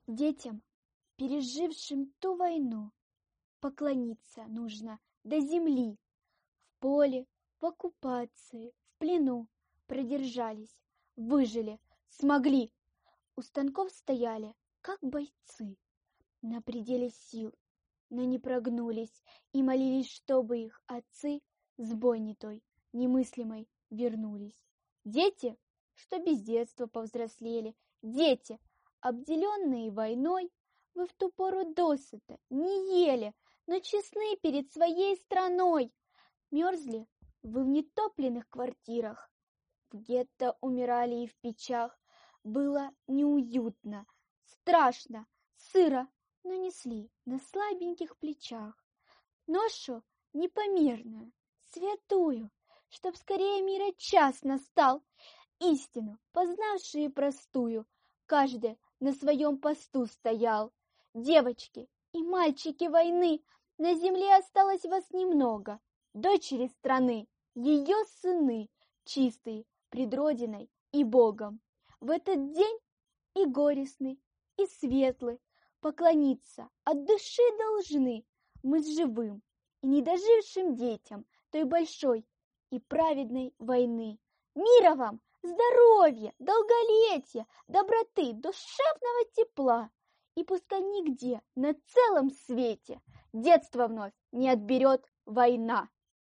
Детям, пережившим ту войну, поклониться нужно до земли. В поле, в оккупации, в плену продержались, выжили, смогли. У станков стояли, как бойцы, на пределе сил, но не прогнулись и молились, чтобы их отцы с бойни той немыслимой вернулись. Дети, что без детства повзрослели, дети, обделенные войной, вы в ту пору досыта не ели, но честны перед своей страной. Мерзли вы в нетопленных квартирах, в гетто умирали и в печах. Было неуютно, страшно, сыро, но несли на слабеньких плечах ношу непомерную, святую, чтоб скорее мира час настал, истину, познавшие простую, каждый на своем посту стоял. Девочки и мальчики войны, на земле осталось вас немного, дочери страны, ее сыны, чистые пред Родиной и Богом. В этот день и горестный, и светлый поклониться от души должны мы с живым и недожившим детям той большой и праведной войны. Мира вам, здоровья, долголетия, доброты, душевного тепла. И пускай нигде на целом свете детство вновь не отберет война.